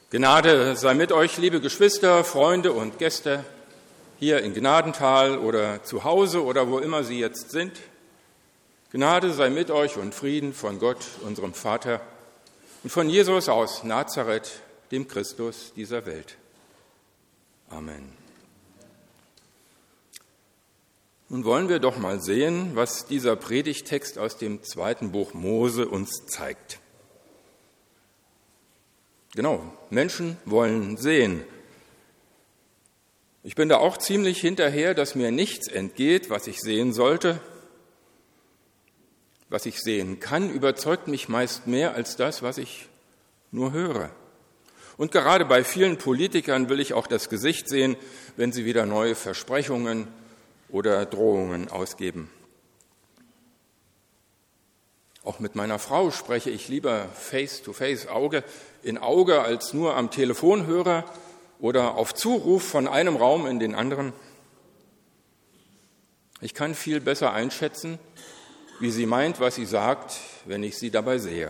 Gnade sei mit euch, liebe Geschwister, Freunde und Gäste, hier in Gnadental oder zu Hause oder wo immer Sie jetzt sind. Gnade sei mit euch und Frieden von Gott, unserem Vater, und von Jesus aus Nazareth, dem Christus dieser Welt. Amen. Nun wollen wir doch mal sehen, was dieser Predigttext aus dem 2. Buch Mose uns zeigt. Genau, Menschen wollen sehen. Ich bin da auch ziemlich hinterher, dass mir nichts entgeht, was ich sehen sollte. Was ich sehen kann, überzeugt mich meist mehr als das, was ich nur höre. Und gerade bei vielen Politikern will ich auch das Gesicht sehen, wenn sie wieder neue Versprechungen oder Drohungen ausgeben. Auch mit meiner Frau spreche ich lieber face-to-face, Auge in Auge, als nur am Telefonhörer oder auf Zuruf von einem Raum in den anderen. Ich kann viel besser einschätzen, wie sie meint, was sie sagt, wenn ich sie dabei sehe.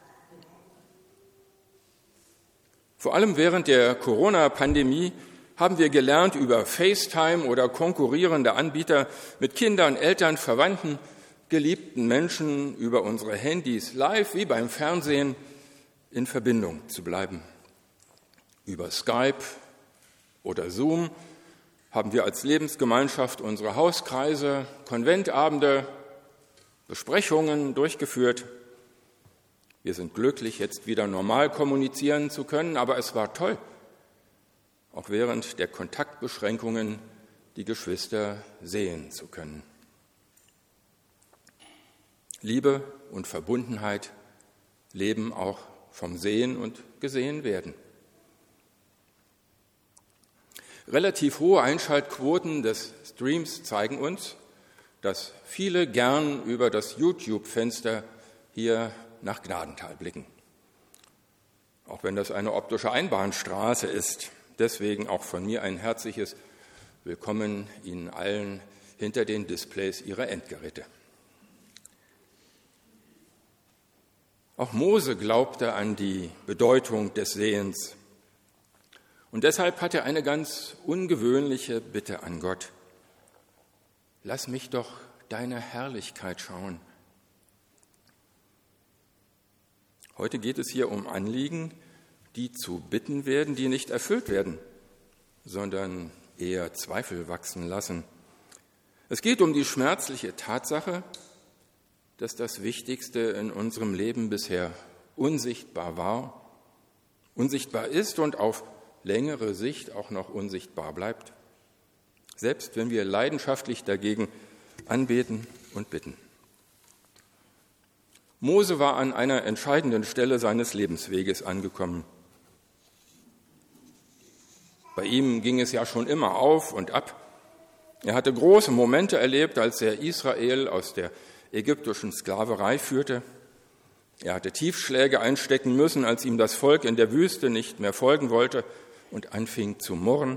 Vor allem während der Corona-Pandemie haben wir gelernt, über FaceTime oder konkurrierende Anbieter mit Kindern, Eltern, Verwandten, geliebten Menschen über unsere Handys live wie beim Fernsehen in Verbindung zu bleiben. Über Skype oder Zoom haben wir als Lebensgemeinschaft unsere Hauskreise, Konventabende, Besprechungen durchgeführt. Wir sind glücklich, jetzt wieder normal kommunizieren zu können, aber es war toll, auch während der Kontaktbeschränkungen die Geschwister sehen zu können. Liebe und Verbundenheit leben auch vom Sehen und Gesehen werden. Relativ hohe Einschaltquoten des Streams zeigen uns, dass viele gern über das YouTube-Fenster hier nach Gnadental blicken. Auch wenn das eine optische Einbahnstraße ist. Deswegen auch von mir ein herzliches Willkommen Ihnen allen hinter den Displays Ihrer Endgeräte. Auch Mose glaubte an die Bedeutung des Sehens. Und deshalb hat er eine ganz ungewöhnliche Bitte an Gott. Lass mich doch deine Herrlichkeit schauen. Heute geht es hier um Anliegen, die zu Bitten werden, die nicht erfüllt werden, sondern eher Zweifel wachsen lassen. Es geht um die schmerzliche Tatsache, dass das Wichtigste in unserem Leben bisher unsichtbar war, unsichtbar ist und auf längere Sicht auch noch unsichtbar bleibt, selbst wenn wir leidenschaftlich dagegen anbeten und bitten. Mose war an einer entscheidenden Stelle seines Lebensweges angekommen. Bei ihm ging es ja schon immer auf und ab. Er hatte große Momente erlebt, als er Israel aus der ägyptischen Sklaverei führte. Er hatte Tiefschläge einstecken müssen, als ihm das Volk in der Wüste nicht mehr folgen wollte und anfing zu murren.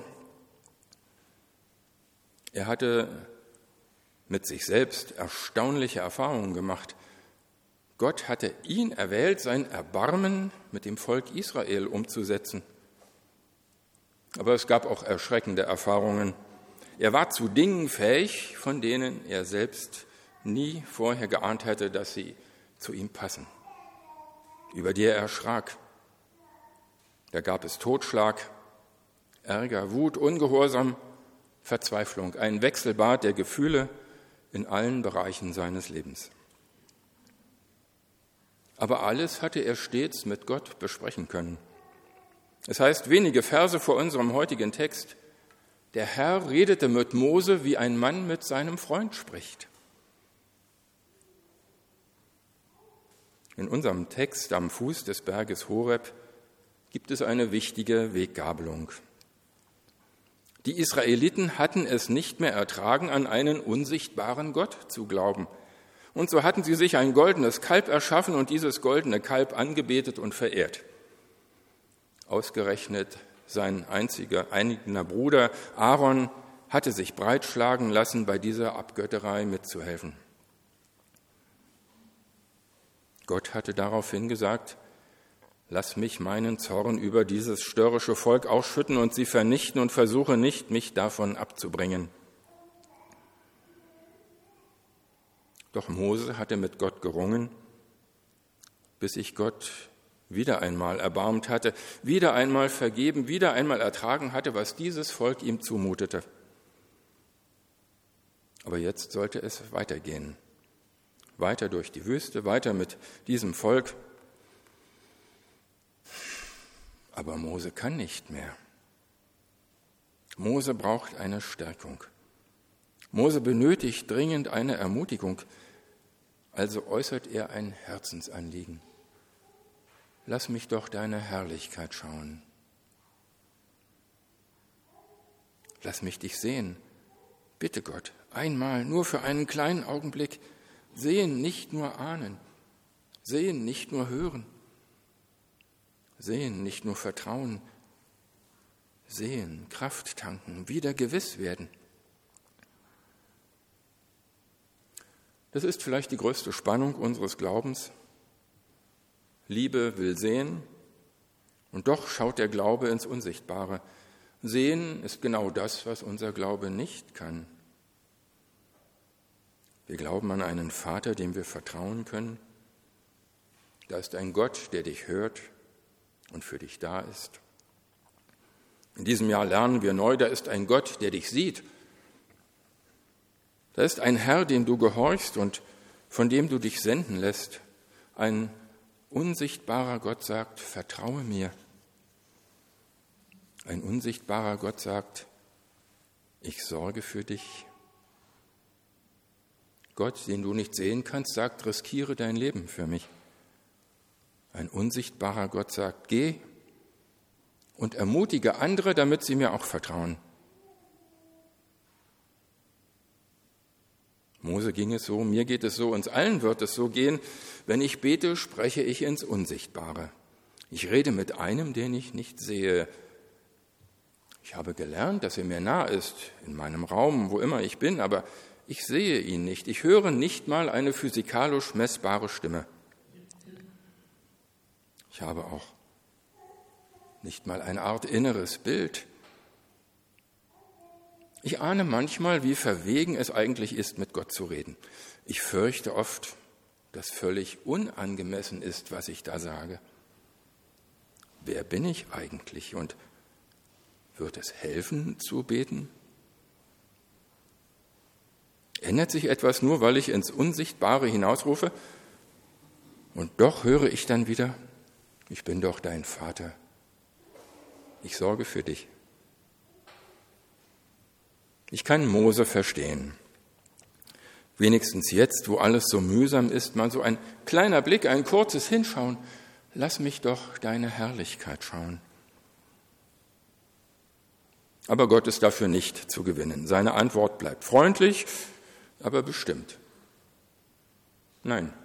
Er hatte mit sich selbst erstaunliche Erfahrungen gemacht. Gott hatte ihn erwählt, sein Erbarmen mit dem Volk Israel umzusetzen. Aber es gab auch erschreckende Erfahrungen. Er war zu Dingen fähig, von denen er selbst nie vorher geahnt hätte, dass sie zu ihm passen, über die er erschrak. Da gab es Totschlag, Ärger, Wut, Ungehorsam, Verzweiflung, ein Wechselbad der Gefühle in allen Bereichen seines Lebens. Aber alles hatte er stets mit Gott besprechen können. Es heißt wenige Verse vor unserem heutigen Text: Der Herr redete mit Mose, wie ein Mann mit seinem Freund spricht. In unserem Text am Fuß des Berges Horeb gibt es eine wichtige Weggabelung. Die Israeliten hatten es nicht mehr ertragen, an einen unsichtbaren Gott zu glauben. Und so hatten sie sich ein goldenes Kalb erschaffen und dieses goldene Kalb angebetet und verehrt. Ausgerechnet sein eigener Bruder Aaron hatte sich breitschlagen lassen, bei dieser Abgötterei mitzuhelfen. Gott hatte daraufhin gesagt: lass mich meinen Zorn über dieses störrische Volk ausschütten und sie vernichten und versuche nicht, mich davon abzubringen. Doch Mose hatte mit Gott gerungen, bis sich Gott wieder einmal erbarmt hatte, wieder einmal vergeben, wieder einmal ertragen hatte, was dieses Volk ihm zumutete. Aber jetzt sollte es weitergehen. Weiter durch die Wüste, weiter mit diesem Volk. Aber Mose kann nicht mehr. Mose braucht eine Stärkung. Mose benötigt dringend eine Ermutigung. Also äußert er ein Herzensanliegen. Lass mich doch deine Herrlichkeit schauen. Lass mich dich sehen. Bitte Gott, einmal, nur für einen kleinen Augenblick, sehen, nicht nur ahnen, sehen, nicht nur hören, sehen, nicht nur vertrauen, sehen, Kraft tanken, wieder gewiss werden. Das ist vielleicht die größte Spannung unseres Glaubens. Liebe will sehen, und doch schaut der Glaube ins Unsichtbare. Sehen ist genau das, was unser Glaube nicht kann. Wir glauben an einen Vater, dem wir vertrauen können. Da ist ein Gott, der dich hört und für dich da ist. In diesem Jahr lernen wir neu, da ist ein Gott, der dich sieht. Da ist ein Herr, dem du gehorchst und von dem du dich senden lässt. Ein unsichtbarer Gott sagt, vertraue mir. Ein unsichtbarer Gott sagt, ich sorge für dich. Gott, den du nicht sehen kannst, sagt, riskiere dein Leben für mich. Ein unsichtbarer Gott sagt, geh und ermutige andere, damit sie mir auch vertrauen. Mose ging es so, mir geht es so, uns allen wird es so gehen. Wenn ich bete, spreche ich ins Unsichtbare. Ich rede mit einem, den ich nicht sehe. Ich habe gelernt, dass er mir nah ist, in meinem Raum, wo immer ich bin, aber ich sehe ihn nicht. Ich höre nicht mal eine physikalisch messbare Stimme. Ich habe auch nicht mal eine Art inneres Bild. Ich ahne manchmal, wie verwegen es eigentlich ist, mit Gott zu reden. Ich fürchte oft, dass völlig unangemessen ist, was ich da sage. Wer bin ich eigentlich und wird es helfen, zu beten? Ändert sich etwas nur, weil ich ins Unsichtbare hinausrufe? Und doch höre ich dann wieder, ich bin doch dein Vater. Ich sorge für dich. Ich kann Mose verstehen. Wenigstens jetzt, wo alles so mühsam ist, mal so ein kleiner Blick, ein kurzes Hinschauen. Lass mich doch deine Herrlichkeit schauen. Aber Gott ist dafür nicht zu gewinnen. Seine Antwort bleibt freundlich, aber bestimmt. Nein.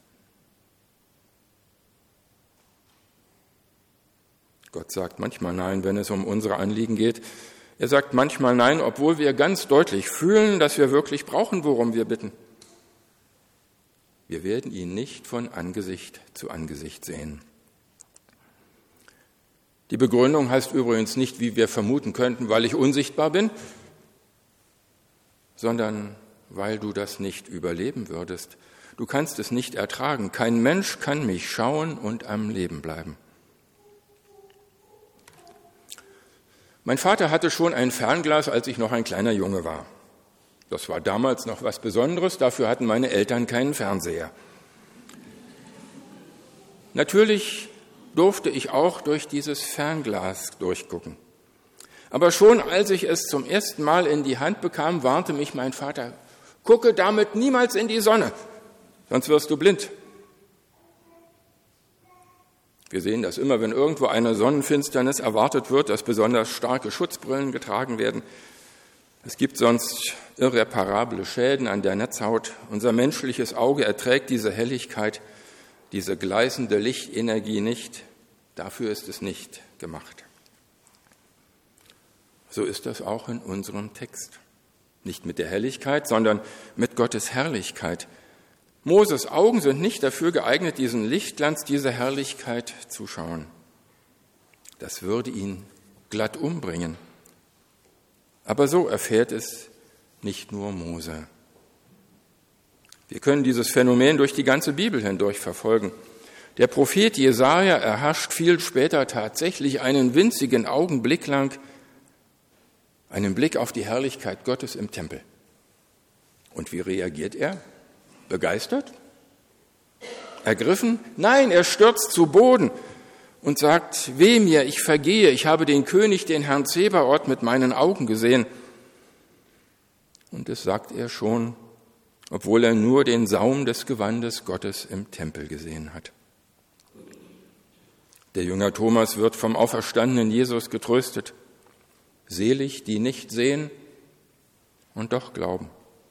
Gott sagt manchmal Nein, wenn es um unsere Anliegen geht. Er sagt manchmal Nein, obwohl wir ganz deutlich fühlen, dass wir wirklich brauchen, worum wir bitten. Wir werden ihn nicht von Angesicht zu Angesicht sehen. Die Begründung heißt übrigens nicht, wie wir vermuten könnten, weil ich unsichtbar bin, sondern weil du das nicht überleben würdest. Du kannst es nicht ertragen. Kein Mensch kann mich schauen und am Leben bleiben. Mein Vater hatte schon ein Fernglas, als ich noch ein kleiner Junge war. Das war damals noch was Besonderes, dafür hatten meine Eltern keinen Fernseher. Natürlich durfte ich auch durch dieses Fernglas durchgucken. Aber schon als ich es zum ersten Mal in die Hand bekam, warnte mich mein Vater, gucke damit niemals in die Sonne, sonst wirst du blind. Wir sehen das immer, wenn irgendwo eine Sonnenfinsternis erwartet wird, dass besonders starke Schutzbrillen getragen werden. Es gibt sonst irreparable Schäden an der Netzhaut. Unser menschliches Auge erträgt diese Helligkeit, diese gleißende Lichtenergie nicht. Dafür ist es nicht gemacht. So ist das auch in unserem Text. Nicht mit der Helligkeit, sondern mit Gottes Herrlichkeit. Moses Augen sind nicht dafür geeignet, diesen Lichtglanz, diese Herrlichkeit zu schauen. Das würde ihn glatt umbringen. Aber so erfährt es nicht nur Mose. Wir können dieses Phänomen durch die ganze Bibel hindurch verfolgen. Der Prophet Jesaja erhascht viel später tatsächlich einen winzigen Augenblick lang einen Blick auf die Herrlichkeit Gottes im Tempel. Und wie reagiert er? Begeistert? Ergriffen? Nein, er stürzt zu Boden und sagt, weh mir, ich vergehe, ich habe den König, den Herrn Zebaoth, mit meinen Augen gesehen. Und das sagt er schon, obwohl er nur den Saum des Gewandes Gottes im Tempel gesehen hat. Der Jünger Thomas wird vom auferstandenen Jesus getröstet. Selig, die nicht sehen und doch glauben.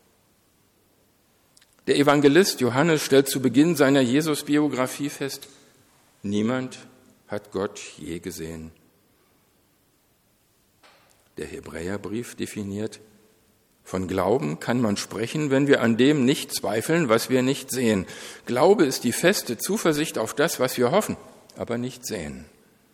Der Evangelist Johannes stellt zu Beginn seiner Jesus-Biografie fest, niemand hat Gott je gesehen. Der Hebräerbrief definiert, von Glauben kann man sprechen, wenn wir an dem nicht zweifeln, was wir nicht sehen. Glaube ist die feste Zuversicht auf das, was wir hoffen, aber nicht sehen.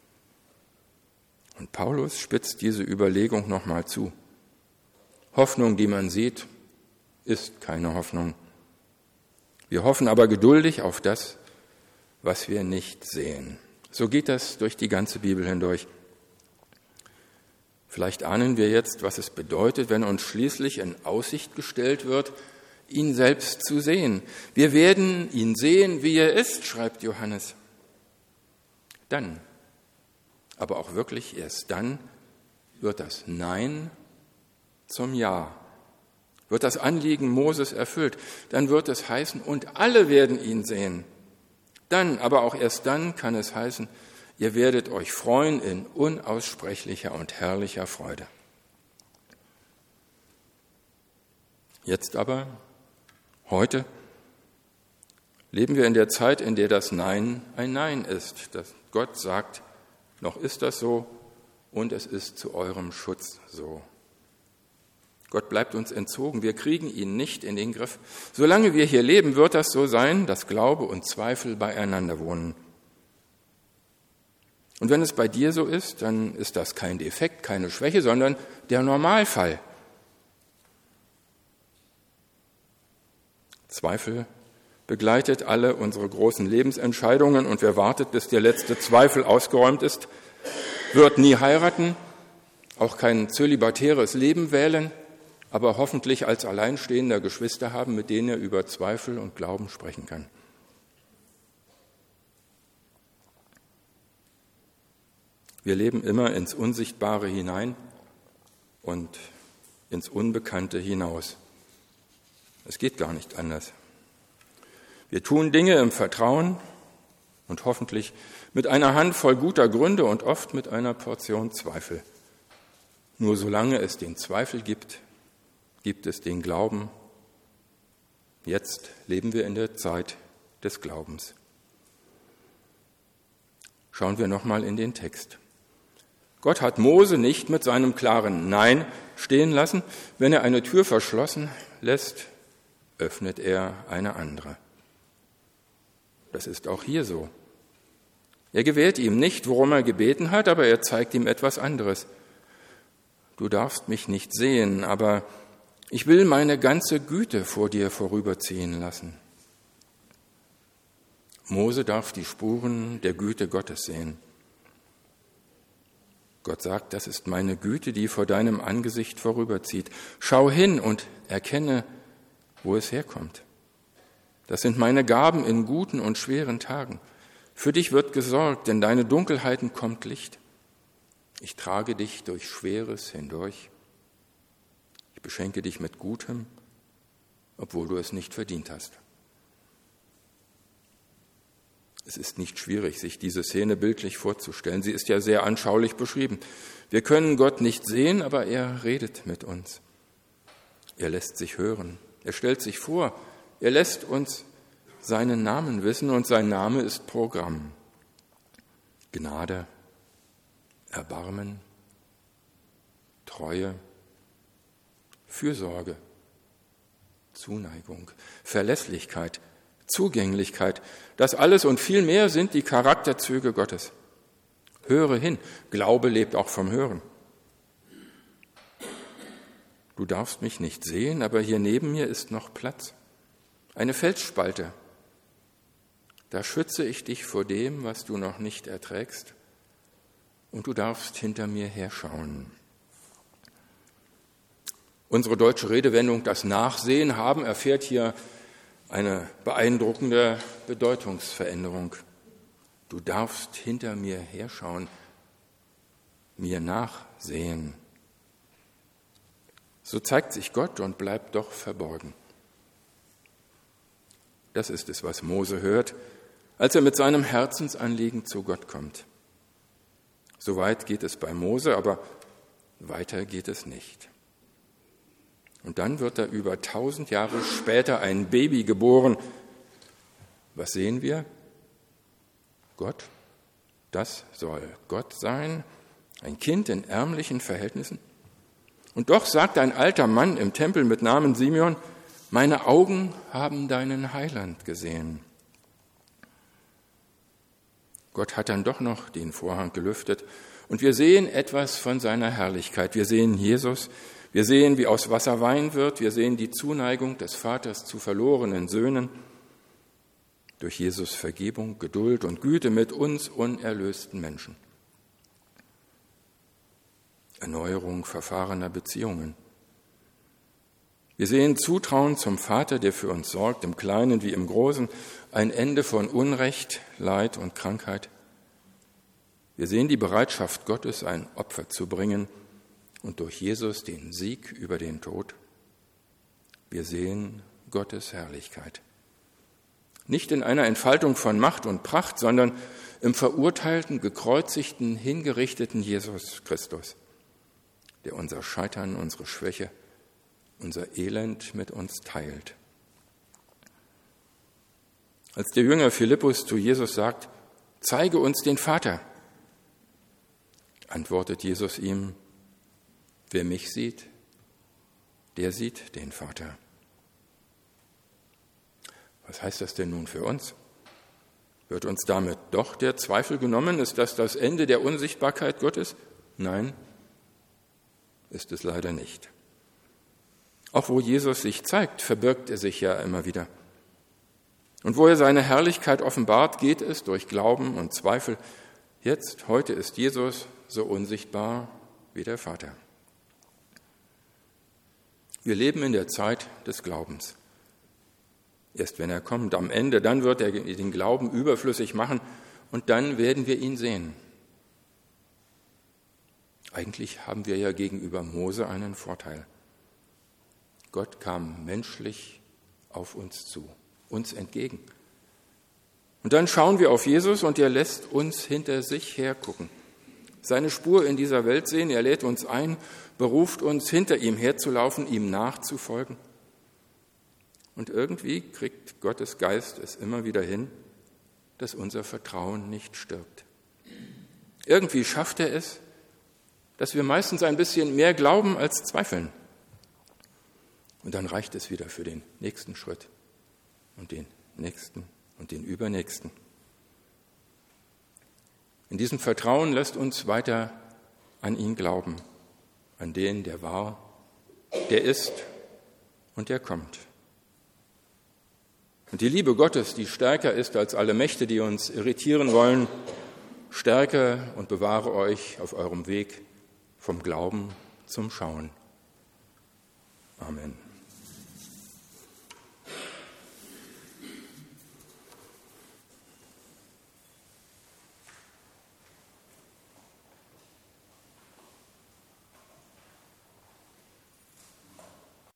Und Paulus spitzt diese Überlegung nochmal zu. Hoffnung, die man sieht, ist keine Hoffnung. Wir hoffen aber geduldig auf das, was wir nicht sehen. So geht das durch die ganze Bibel hindurch. Vielleicht ahnen wir jetzt, was es bedeutet, wenn uns schließlich in Aussicht gestellt wird, ihn selbst zu sehen. Wir werden ihn sehen, wie er ist, schreibt Johannes. Dann, aber auch wirklich erst dann, wird das Nein zum Ja. Wird das Anliegen Moses erfüllt, dann wird es heißen, und alle werden ihn sehen. Dann, aber auch erst dann kann es heißen, ihr werdet euch freuen in unaussprechlicher und herrlicher Freude. Jetzt aber, heute, leben wir in der Zeit, in der das Nein ein Nein ist. Dass Gott sagt, noch ist das so und es ist zu eurem Schutz so. Gott bleibt uns entzogen, wir kriegen ihn nicht in den Griff. Solange wir hier leben, wird das so sein, dass Glaube und Zweifel beieinander wohnen. Und wenn es bei dir so ist, dann ist das kein Defekt, keine Schwäche, sondern der Normalfall. Zweifel begleitet alle unsere großen Lebensentscheidungen und wer wartet, bis der letzte Zweifel ausgeräumt ist, wird nie heiraten, auch kein zölibatäres Leben wählen, aber hoffentlich als alleinstehender Geschwister haben, mit denen er über Zweifel und Glauben sprechen kann. Wir leben immer ins Unsichtbare hinein und ins Unbekannte hinaus. Es geht gar nicht anders. Wir tun Dinge im Vertrauen und hoffentlich mit einer Handvoll guter Gründe und oft mit einer Portion Zweifel. Nur solange es den Zweifel gibt, gibt es den Glauben. Jetzt leben wir in der Zeit des Glaubens. Schauen wir nochmal in den Text. Gott hat Mose nicht mit seinem klaren Nein stehen lassen. Wenn er eine Tür verschlossen lässt, öffnet er eine andere. Das ist auch hier so. Er gewährt ihm nicht, worum er gebeten hat, aber er zeigt ihm etwas anderes. Du darfst mich nicht sehen, aber ich will meine ganze Güte vor dir vorüberziehen lassen. Mose darf die Spuren der Güte Gottes sehen. Gott sagt, das ist meine Güte, die vor deinem Angesicht vorüberzieht. Schau hin und erkenne, wo es herkommt. Das sind meine Gaben in guten und schweren Tagen. Für dich wird gesorgt, denn deine Dunkelheiten kommt Licht. Ich trage dich durch Schweres hindurch. Ich beschenke dich mit Gutem, obwohl du es nicht verdient hast. Es ist nicht schwierig, sich diese Szene bildlich vorzustellen. Sie ist ja sehr anschaulich beschrieben. Wir können Gott nicht sehen, aber er redet mit uns. Er lässt sich hören. Er stellt sich vor. Er lässt uns seinen Namen wissen und sein Name ist Programm. Gnade, Erbarmen, Treue, Fürsorge, Zuneigung, Verlässlichkeit, Zugänglichkeit. Das alles und viel mehr sind die Charakterzüge Gottes. Höre hin. Glaube lebt auch vom Hören. Du darfst mich nicht sehen, aber hier neben mir ist noch Platz. Eine Felsspalte. Da schütze ich dich vor dem, was du noch nicht erträgst. Und du darfst hinter mir herschauen. Unsere deutsche Redewendung, das Nachsehen haben, erfährt hier eine beeindruckende Bedeutungsveränderung. Du darfst hinter mir herschauen, mir nachsehen. So zeigt sich Gott und bleibt doch verborgen. Das ist es, was Mose hört, als er mit seinem Herzensanliegen zu Gott kommt. So weit geht es bei Mose, aber weiter geht es nicht. Und dann wird da über 1000 Jahre später ein Baby geboren. Was sehen wir? Gott. Das soll Gott sein, ein Kind in ärmlichen Verhältnissen. Und doch sagt ein alter Mann im Tempel mit Namen Simeon, meine Augen haben deinen Heiland gesehen. Gott hat dann doch noch den Vorhang gelüftet und wir sehen etwas von seiner Herrlichkeit. Wir sehen Jesus, wir sehen, wie aus Wasser Wein wird, wir sehen die Zuneigung des Vaters zu verlorenen Söhnen, durch Jesus Vergebung, Geduld und Güte mit uns unerlösten Menschen. Erneuerung verfahrener Beziehungen. Wir sehen Zutrauen zum Vater, der für uns sorgt, im Kleinen wie im Großen, ein Ende von Unrecht, Leid und Krankheit. Wir sehen die Bereitschaft Gottes, ein Opfer zu bringen und durch Jesus den Sieg über den Tod. Wir sehen Gottes Herrlichkeit. Nicht in einer Entfaltung von Macht und Pracht, sondern im verurteilten, gekreuzigten, hingerichteten Jesus Christus, der unser Scheitern, unsere Schwäche, unser Elend mit uns teilt. Als der Jünger Philippus zu Jesus sagt, zeige uns den Vater, antwortet Jesus ihm, wer mich sieht, der sieht den Vater. Was heißt das denn nun für uns? Wird uns damit doch der Zweifel genommen? Ist das das Ende der Unsichtbarkeit Gottes? Nein, ist es leider nicht. Auch wo Jesus sich zeigt, verbirgt er sich ja immer wieder. Und wo er seine Herrlichkeit offenbart, geht es durch Glauben und Zweifel. Heute ist Jesus so unsichtbar wie der Vater. Wir leben in der Zeit des Glaubens. Erst wenn er kommt, am Ende, dann wird er den Glauben überflüssig machen und dann werden wir ihn sehen. Eigentlich haben wir ja gegenüber Mose einen Vorteil. Gott kam menschlich auf uns zu, uns entgegen. Und dann schauen wir auf Jesus und er lässt uns hinter sich hergucken. Seine Spur in dieser Welt sehen, er lädt uns ein, beruft uns, hinter ihm herzulaufen, ihm nachzufolgen. Und irgendwie kriegt Gottes Geist es immer wieder hin, dass unser Vertrauen nicht stirbt. Irgendwie schafft er es, dass wir meistens ein bisschen mehr glauben als zweifeln. Und dann reicht es wieder für den nächsten Schritt und den nächsten und den übernächsten. In diesem Vertrauen lässt uns weiter an ihn glauben, an den, der war, der ist und der kommt. Und die Liebe Gottes, die stärker ist als alle Mächte, die uns irritieren wollen, stärke und bewahre euch auf eurem Weg vom Glauben zum Schauen. Amen.